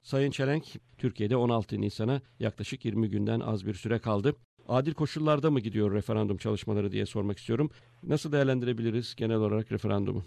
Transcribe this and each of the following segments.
Sayın Çelenk, Türkiye'de 16 Nisan'a yaklaşık 20 günden az bir süre kaldı. Adil koşullarda mı gidiyor referandum çalışmaları diye sormak istiyorum. Nasıl değerlendirebiliriz genel olarak referandumu?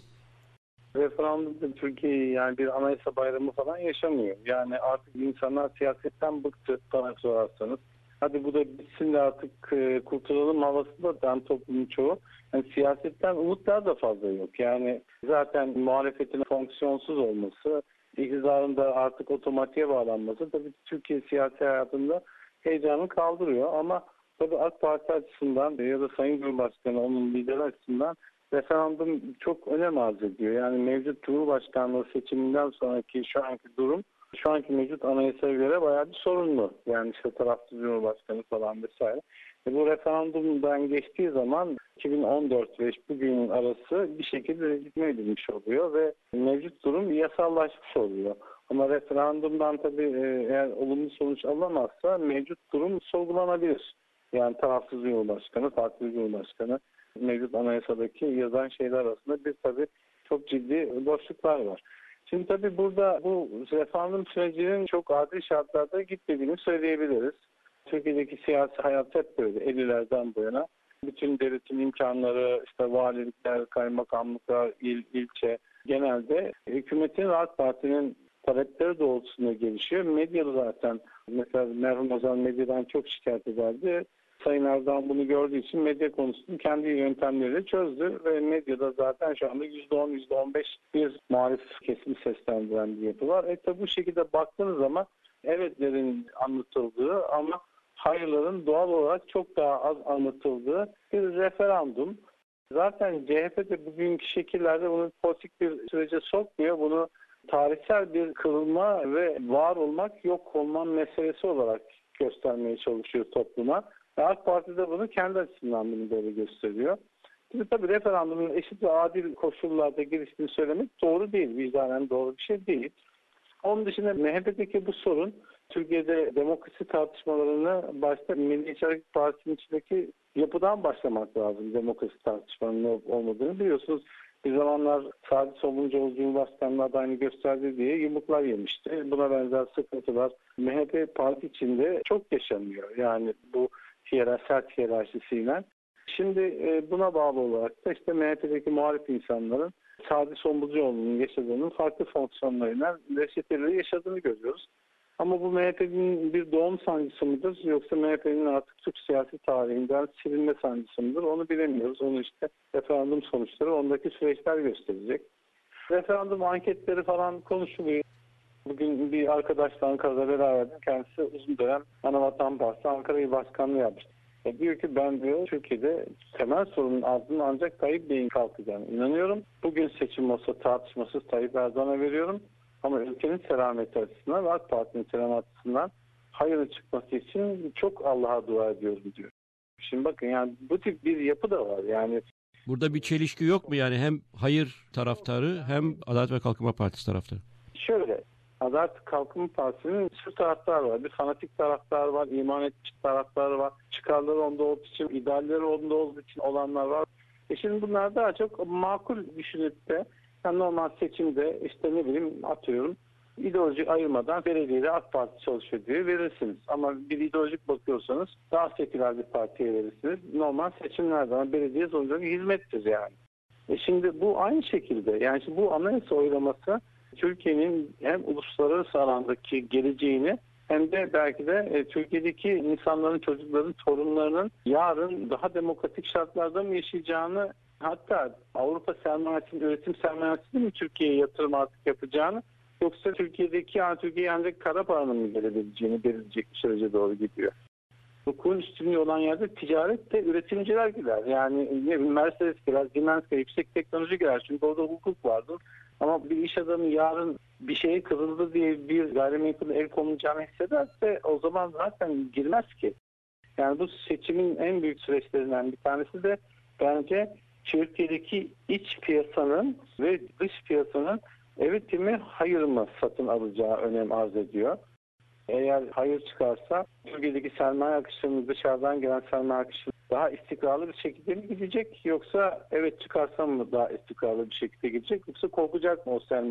Referandumda Türkiye yani bir anayasa bayramı falan yaşamıyor. Yani artık insanlar siyasetten bıktı bana sorarsanız. Hadi bu da bitsin de artık kurtulalım havasında toplumun çoğu. Yani siyasetten umutlar da fazla yok. Yani zaten muhalefetin fonksiyonsuz olması, iktidarın da artık otomatiğe bağlanması tabii Türkiye siyasi hayatında heyecanı kaldırıyor. Ama tabii AK Parti açısından ya da Sayın Cumhurbaşkanı onun lideri açısından referandum çok önem arz ediyor. Yani mevcut Cumhurbaşkanlığı seçiminden sonraki şu anki durum, şu anki mevcut anayasaya göre bayağı bir sorunlu. Yani işte tarafsız Cumhurbaşkanı falan vesaire. Bu referandumdan geçtiği zaman 2014 ve bugünün arası bir şekilde legitime edilmiş oluyor ve mevcut durum yasallaşmış oluyor. Ama referandumdan tabii eğer olumlu sonuç alamazsa mevcut durum sorgulanabilir. Yani tarafsız Cumhurbaşkanı, farklı Cumhurbaşkanı, mevcut anayasadaki yazan şeyler arasında bir tabii çok ciddi boşluklar var. Şimdi tabii burada bu referandum sürecinin çok adil şartlarda gitmediğini söyleyebiliriz. Türkiye'deki siyasi hayat hep böyle 50'lerden bu yana. Bütün devletin imkanları, işte valilikler, kaymakamlıklar, ilçe genelde hükümetin ve AK Parti'nin talepleri doğrultusunda gelişiyor. Medyalı zaten mesela merhum Ozan medyadan çok şikayet ederdi. Sayın Erdoğan bunu gördüğü için medya konusunu kendi yöntemleriyle çözdü ve medyada zaten şu anda %10, %15 bir muhalif kesim seslendiren bir yapı var. Tabi bu şekilde baktığınız zaman evetlerin anlatıldığı ama hayırların doğal olarak çok daha az anlatıldığı bir referandum. Zaten CHP de bugünkü şekillerde bunu politik bir sürece sokmuyor. Bunu tarihsel bir kırılma ve var olmak, yok olma meselesi olarak göstermeye çalışıyor topluma. AK Parti de bunu kendi açısından bunu böyle gösteriyor. Şimdi tabii referandumun eşit ve adil koşullarda geliştiğini söylemek doğru değil. Vicdanen doğru bir şey değil. Onun dışında MHP'deki bu sorun Türkiye'de demokrasi tartışmalarını başta Milliyetçi Hareket Partisi'nin içindeki yapıdan başlamak lazım. Demokrasi tartışmalarının olmadığını biliyorsunuz. Bir zamanlar Sadi Soluncuoğlu Cumhurbaşkanlığı adayını gösterdi diye yumruklar yemişti. Buna benzer sıkıntılar MHP parti içinde çok yaşanıyor. Yani bu sert hiyerarşisiyle. Şimdi buna bağlı olarak da işte MHP'deki muhalif insanların Sadi Soluncuoğlu'nun yaşadığının farklı fonksiyonlarıyla reçeteleri yaşadığını görüyoruz. Ama bu MHP'nin bir doğum sancısı mıdır yoksa MHP'nin artık Türk siyasi tarihinden silinme sancısı mıdır onu bilemiyoruz. Onu işte referandum sonuçları ondaki süreçler gösterecek. Referandum anketleri falan konuşuluyor. Bugün bir arkadaşla Ankara'da beraberdim. Kendisi uzun dönem Anavatan Partisi Ankara İl Başkanlığı yapmış. Diyor ki ben diyor Türkiye'de temel sorunun altından ancak Tayyip Bey'in kalkacağına inanıyorum. Bugün seçim olsa tartışmasız Tayyip Erdoğan'a veriyorum. Ama ülkenin selameti açısından ve AK Parti'nin selameti açısından hayırlı çıkması için çok Allah'a dua ediyorum diyor. Şimdi bakın yani bu tip bir yapı da var. Yani burada bir çelişki yok mu yani hem hayır taraftarı hem Adalet ve Kalkınma Partisi taraftarı? Şöyle, Adalet Kalkınma Partisi'nin şu taraftar var. Bir fanatik taraftar var, iman etmiş taraftarı var. Çıkarları onda olduğu için, idealleri onda olduğu için olanlar var. Şimdi bunlar daha çok makul düşünüp de yani normal seçimde işte ne bileyim atıyorum ideolojik ayırmadan belediyede AK Parti çalışıyor diye verirsiniz. Ama bir ideolojik bakıyorsanız daha seküler bir partiye verirsiniz. Normal seçimlerde ama belediye sonuçta bir hizmettir yani. Şimdi bu aynı şekilde yani şimdi bu anayasa oylaması Türkiye'nin hem uluslararası alandaki geleceğini hem de belki de Türkiye'deki insanların, çocukların, torunlarının yarın daha demokratik şartlarda mı yaşayacağını hatta Avrupa sermayesinin, üretim sermayesinin mi Türkiye'ye yatırım artık yapacağını yoksa Türkiye'deki Türkiye'ye ancak kara paranın mı gelebileceğini belirleyecek bir sürece doğru gidiyor. Hukukun üstünlüğü olan yerde ticaret de üretimciler girer. Yani ne bileyim Mercedes girer, Siemens girer, yüksek teknoloji girer. Çünkü orada hukuk vardır. Ama bir iş adamı yarın bir şeye kırıldı diye bir gayrimenkul el konulacağını hissederse o zaman zaten girmez ki. Yani bu seçimin en büyük süreçlerinden bir tanesi de bence Türkiye'deki iç piyasanın ve dış piyasanın evet mi hayır mı satın alacağı önem arz ediyor. Eğer hayır çıkarsa Türkiye'deki sermaye akışının dışarıdan gelen sermaye akışı daha istikrarlı bir şekilde mi gidecek yoksa evet çıkarsa mı daha istikrarlı bir şekilde gidecek yoksa korkacak mı o sermaye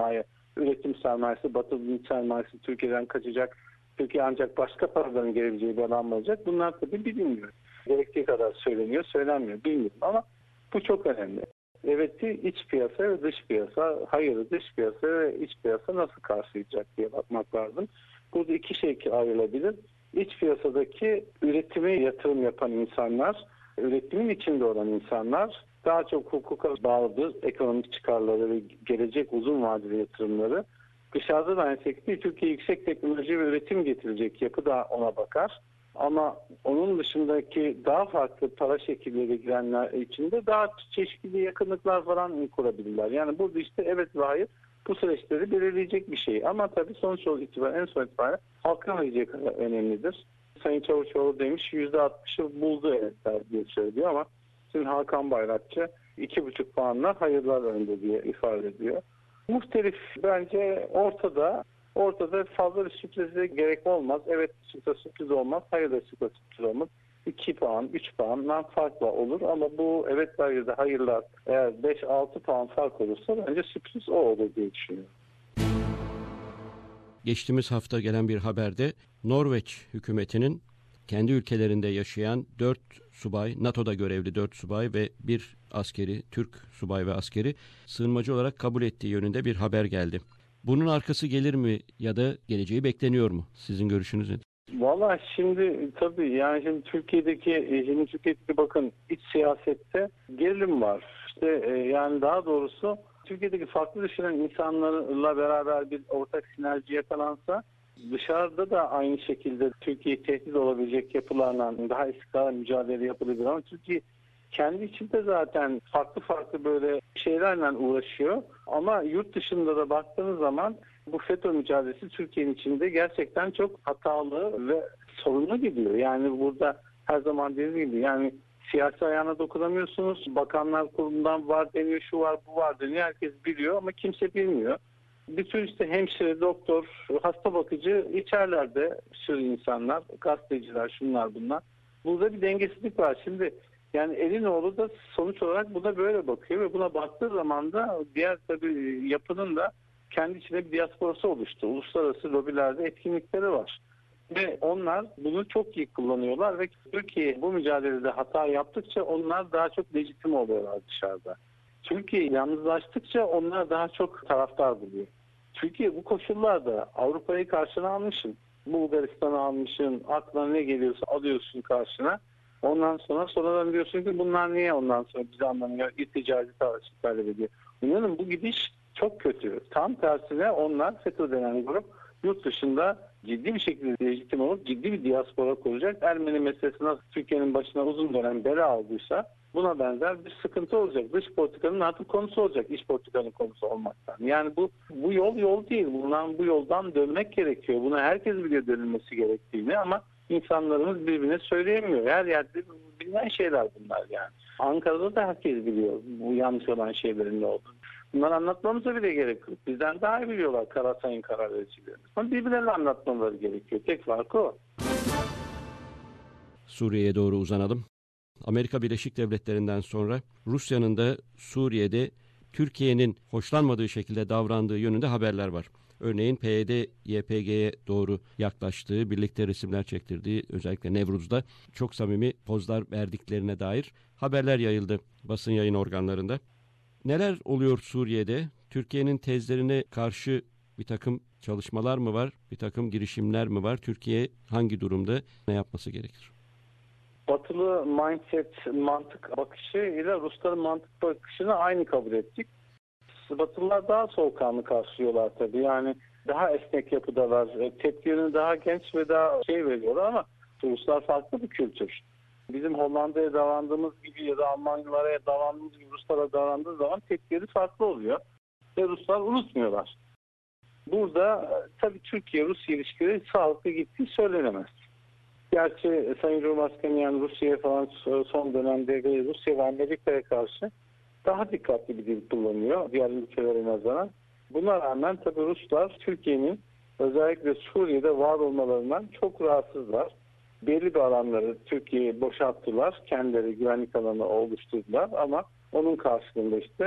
üretim sermayesi, Batı'nın sermayesi Türkiye'den kaçacak. Türkiye ancak başka paraların gelebileceği bir alan mı olacak? Bunlar tabii bilinmiyor. Gerektiği kadar söyleniyor, söylenmiyor. Bilmiyorum ama bu çok önemli. Evet'i iç piyasa ve dış piyasa, hayırı dış piyasa ve iç piyasa nasıl karşılayacak diye bakmak lazım. Burada iki şey ayrılabilir. İç piyasadaki üretime yatırım yapan insanlar, üretimin içinde olan insanlar daha çok hukuka bağlıdır. Ekonomik çıkarları ve gelecek uzun vadeli yatırımları. Dışarıda da aynı şekilde Türkiye yüksek teknoloji ve üretim getirecek yapı da ona bakar. Ama onun dışındaki daha farklı para şekilleri girenler içinde daha çeşitli yakınlıklar falan kurabilirler. Yani burada işte evet ve hayır bu süreçleri belirleyecek bir şey. Ama tabii sonuç itibariyle en son itibariyle halkın vereceği kadar önemlidir. Sayın Çavuşoğlu demiş %60'ı buldu evetler diye söylüyor ama şimdi Hakan Bayrakçı 2,5 puanla hayırlar önde diye ifade ediyor. Muhtelif bence ortada. Ortada fazla bir sürprize gerek olmaz. Evet çıksa sürpriz olmaz. Hayır da çıksa sürpriz olmaz. 2 puan, 3 puandan farkla olur ama bu evetler ya da hayırlar eğer 5-6 puan fark olursa bence sürpriz o olur diye düşünüyorum. Geçtiğimiz hafta gelen bir haberde Norveç hükümetinin kendi ülkelerinde yaşayan 4 subay, NATO'da görevli 4 subay ve bir askeri, Türk subay ve askeri sığınmacı olarak kabul ettiği yönünde bir haber geldi. Bunun arkası gelir mi ya da geleceği bekleniyor mu? Sizin görüşünüz nedir? Valla şimdi tabii yani şimdi Türkiye'deki bakın iç siyasette gerilim var. İşte yani daha doğrusu Türkiye'deki farklı düşünen insanlarla beraber bir ortak sinerji yakalansa dışarıda da aynı şekilde Türkiye tehdit olabilecek yapılarla daha istikrarlı mücadele yapılabilir ama Türkiye kendi içinde zaten farklı böyle şeylerle uğraşıyor. Ama yurt dışında da baktığınız zaman bu FETÖ mücadelesi Türkiye'nin içinde gerçekten çok hatalı ve sorunlu gidiyor. Yani burada her zaman dediğim gibi yani siyasi ayağına dokunamıyorsunuz. Bakanlar kurulundan var deniyor, şu var, bu var deniyor. Herkes biliyor ama kimse bilmiyor. Bir sürü işte hemşire, doktor, hasta bakıcı içerlerde bir sürü insanlar, gazeteciler, şunlar bunlar. Burada bir dengesizlik var. Şimdi yani Elinoğlu da sonuç olarak buna böyle bakıyor ve buna baktığı zaman da diğer tabii yapının da kendi içinde bir diasporası oluştu. Uluslararası lobilerde etkinlikleri var. Ve onlar bunu çok iyi kullanıyorlar ve Türkiye bu mücadelede hata yaptıkça onlar daha çok lejitim oluyorlar dışarıda. Türkiye yalnızlaştıkça onlar daha çok taraftar buluyor. Türkiye bu koşullarda Avrupa'yı karşına almışsın. Bulgaristan'ı almışsın. Aklına ne geliyorsa alıyorsun karşına. Ondan sonradan diyorsun ki bunlar niye ondan sonra bizi anlamıyor, ticari talep ediyor. İnanın bu gidiş çok kötü. Tam tersine onlar FETÖ denen grup yurt dışında ciddi bir şekilde lejitim olup ciddi bir diaspora kuracak. Ermeni meselesi nasıl Türkiye'nin başına uzun dönem bela aldıysa buna benzer bir sıkıntı olacak. Dış politikanın artık konusu olacak. İç politikanın konusu olmaktan. Yani bu yol değil. Bu yoldan dönmek gerekiyor. Buna herkes biliyor dönülmesi gerektiğini ama insanlarımız birbirine söyleyemiyor. Her yerde bilinen şeyler bunlar yani. Ankara'da da herkes biliyor bu yanlış olan şeylerin ne olduğunu. Bunları anlatmamıza bile gerek yok. Bizden daha iyi biliyorlar Sayın karar vericilerimiz. Ama birbirlerine anlatmaları gerekiyor. Tek farkı o. Suriye'ye doğru uzanalım. Amerika Birleşik Devletleri'nden sonra Rusya'nın da Suriye'de Türkiye'nin hoşlanmadığı şekilde davrandığı yönünde haberler var. Örneğin PYD, YPG'ye doğru yaklaştığı, birlikte resimler çektirdiği, özellikle Nevruz'da çok samimi pozlar verdiklerine dair haberler yayıldı basın yayın organlarında. Neler oluyor Suriye'de? Türkiye'nin tezlerine karşı bir takım çalışmalar mı var? Bir takım girişimler mi var? Türkiye hangi durumda? Ne yapması gerekir? Batılı mantık bakışı ile Rusların mantık bakışını aynı kabul ettik. Batılılar daha soğukkanlı karşılıyorlar tabii. Yani daha esnek yapıdalar. Tepkilerini daha genç ve daha veriyorlar ama Ruslar farklı bir kültür. Bizim Hollanda'ya davrandığımız gibi ya da Almanyalara davrandığımız gibi Ruslara davrandığı zaman tepkileri farklı oluyor. Ve Ruslar unutmuyorlar. Burada tabii Türkiye-Rusya ilişkileri sağlıklı gittiği söylenemez. Gerçi Sayın Cumhurbaşkanı yani Rusya'ya falan son dönemde Rusya ve Amerika'ya karşı daha dikkatli bir dil kullanıyor diğer ülkelere nazaran. Buna rağmen tabii Ruslar Türkiye'nin özellikle Suriye'de var olmalarından çok rahatsızlar. Belli bir alanları Türkiye'ye boşalttılar. Kendileri güvenlik alanı oluşturdular ama onun karşılığında işte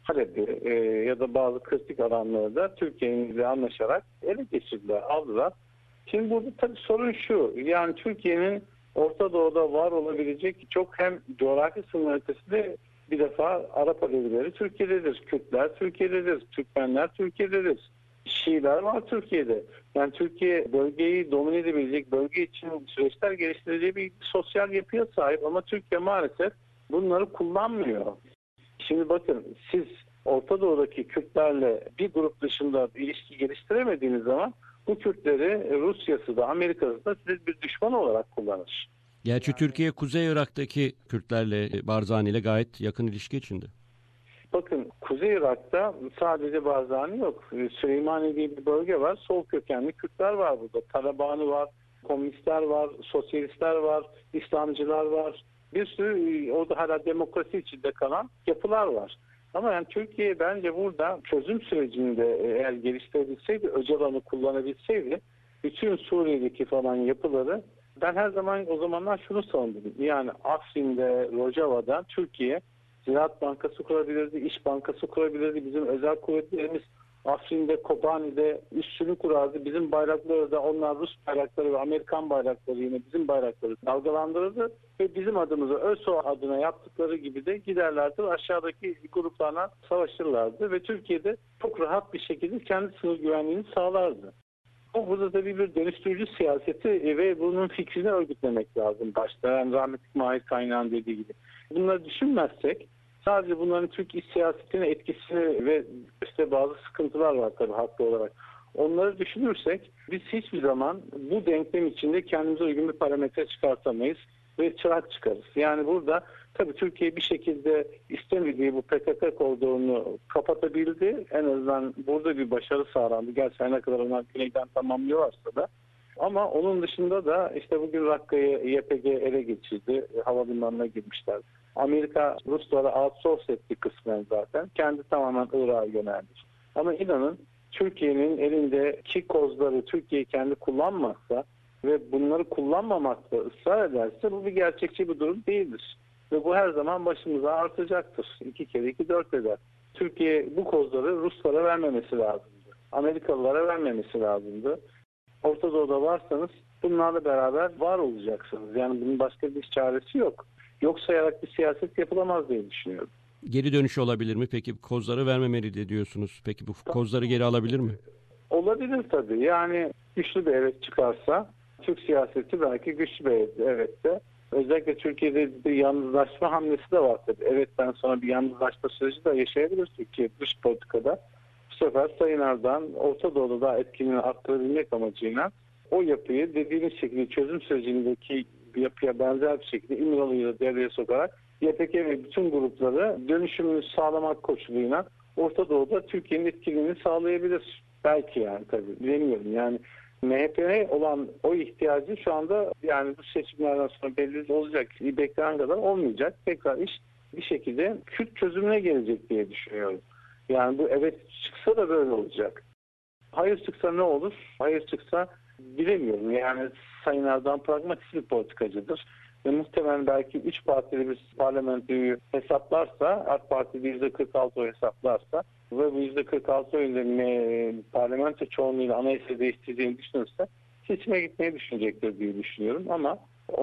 Halep'i ya da bazı kritik alanları da Türkiye ile anlaşarak ele geçirdiler, aldılar. Şimdi burada tabii sorun şu, yani Türkiye'nin Orta Doğu'da var olabilecek çok hem coğrafi sınır ötesinde bir defa Arap Alevileri Türkiye'dedir, Kürtler Türkiye'dedir, Türkmenler Türkiye'dedir, Şiiler var Türkiye'de. Yani Türkiye bölgeyi domine edebilecek, bölge için süreçler geliştireceği bir sosyal yapıya sahip ama Türkiye maalesef bunları kullanmıyor. Şimdi bakın, siz Orta Doğu'daki Kürtlerle bir grup dışında bir ilişki geliştiremediğiniz zaman bu Kürtleri Rusya'sı da Amerika'sı da size bir düşman olarak kullanır. Gerçi Türkiye Kuzey Irak'taki Kürtlerle, Barzani ile gayet yakın ilişki içinde. Bakın, Kuzey Irak'ta sadece Barzani yok. Süleymaniye diye bir bölge var. Sol kökenli Kürtler var burada. Taliban'ı var, komünistler var, sosyalistler var, İslamcılar var. Bir sürü orada hala demokrasi içinde kalan yapılar var. Ama yani Türkiye bence burada çözüm sürecinde eğer geliştirebilseydi, Öcalan'ı kullanabilseydi bütün Suriye'deki falan yapıları, ben her zaman o zamanlar şunu savundum. Yani Afrin'de, Rojava'da Türkiye Ziraat Bankası kurabilirdi, İş Bankası kurabilirdi. Bizim özel kuvvetlerimiz Afrin'de, Kobani'de üssünü kurardı. Bizim bayrakları da, onlar Rus bayrakları ve Amerikan bayrakları, yine bizim bayrakları dalgalandırırdı. Ve bizim adımıza, ÖSO adına yaptıkları gibi de giderlerdi. Aşağıdaki gruplarla savaşırlardı. Ve Türkiye'de çok rahat bir şekilde kendi sınır güvenliğini sağlardı. O burada tabii bir dönüştürücü siyaseti ve bunun fikrini örgütlemek lazım başta. Yani rahmetli Mahir Kaynağ'ın dediği gibi. Bunları düşünmezsek, sadece bunların Türk iç siyasetine etkisini ve işte bazı sıkıntılar var tabii haklı olarak. Onları düşünürsek biz hiçbir zaman bu denklem içinde kendimize uygun bir parametre çıkartamayız ve çırak çıkarız. Yani burada tabii Türkiye bir şekilde istemediği bu PKK koridorunu kapatabildi. En azından burada bir başarı sağlandı. Gerçi ne kadar onlar güneyden tamamlıyorlarsa da. Ama onun dışında da işte bugün Rakka'yı YPG ele geçirdi. Havalimanına girmişler. Amerika Ruslara outsource etti kısmen zaten. Kendi tamamen Irak'a yöneldi. Ama inanın Türkiye'nin elindeki kozları Türkiye kendi kullanmazsa ve bunları kullanmamakta ısrar ederse bu bir gerçekçi bir durum değildir. Ve bu her zaman başımıza artacaktır. 2 kere 2 4 eder. Türkiye bu kozları Ruslara vermemesi lazımdı. Amerikalılara vermemesi lazımdı. Orta Doğu'da varsanız bunlarla beraber var olacaksınız. Yani bunun başka bir çaresi yok. Yok sayarak bir siyaset yapılamaz diye düşünüyorum. Geri dönüşü olabilir mi? Peki kozları vermemeli de diyorsunuz. Peki bu kozları geri alabilir mi? Olabilir tabii. Yani güçlü bir evet çıkarsa Türk siyaseti belki güçlü bir evet de. Özellikle Türkiye'de bir yalnızlaşma hamlesi de var tabii. Evet'ten sonra bir yalnızlaşma süreci de yaşayabilir Türkiye dış politikada. Bu sefer Sayın Erdoğan Orta Doğu'da daha etkinliğini arttırabilmek amacıyla o yapıyı dediğiniz şekilde çözüm sürecindeki bir yapıya benzer bir şekilde İmralı'yı da devreye sokarak YPG ve bütün grupları dönüşümünü sağlamak koşuluyla Orta Doğu'da Türkiye'nin etkinliğini sağlayabilir. Belki yani tabii bilemiyorum. Yani MHP'ye olan o ihtiyacı şu anda yani bu seçimlerden sonra belli olacak. Beklenen kadar olmayacak. Tekrar iş bir şekilde Kürt çözümüne gelecek diye düşünüyorum. Yani bu evet çıksa da böyle olacak. Hayır çıksa ne olur? Hayır çıksa bilemiyorum. Yani Sayın Erdoğan pragmatist bir politikacıdır. Ve muhtemelen belki 3 partili bir parlamentoyu hesaplarsa, AK Parti %46 oy hesaplarsa ve bu %46 oyla parlamento çoğunluğuyla anayasa değiştireceğini düşünürse seçime gitmeyi düşünecektir diye düşünüyorum. Ama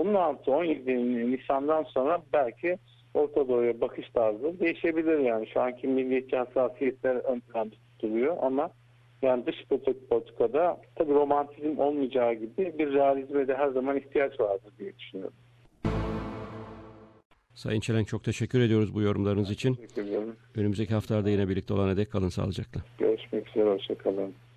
16-17 Nisan'dan sonra belki Orta Doğu'ya bakış tarzı değişebilir yani. Şu anki milliyetçi hassasiyetler ön planda tutuluyor ama yani dış politikada tabii romantizm olmayacağı gibi bir realizme de her zaman ihtiyaç vardır diye düşünüyorum. Sayın Çelenk, çok teşekkür ediyoruz bu yorumlarınız için. Teşekkür ederim. Önümüzdeki haftalarda yine birlikte olana dek kalın sağlıcakla. Görüşmek üzere, hoşça kalın.